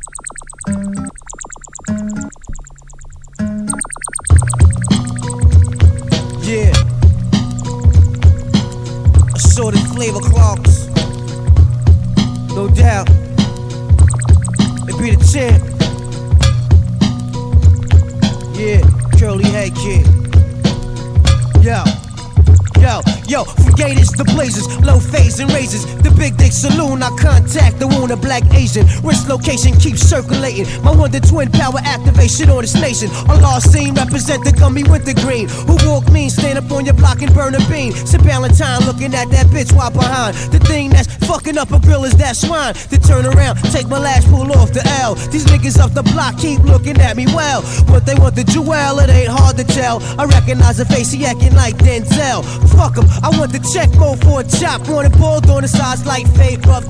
Yeah. Assorted flavor clogs. No doubt. It be the champ. Yeah, curly head kid. Yo, from gators to blazers, low phase and razors. The big dick saloon, I contact the wound, a black Asian. Wrist location keeps circulating. My Wonder Twin power activation on this nation. A lost scene represent the gummy wintergreen. Who walk mean, stand up on your block and burn a bean. Sip Valentine looking at that bitch while behind. The thing that's fucking up a grill is that swine. To turn around, take my last pull off the L. These niggas up the block keep looking at me well. What they want the jewel, it ain't hard to tell. I recognize the face, he acting like Denzel. Fuck him, I want the check, go for a chop. Want it balled on the sides like Faye Puff.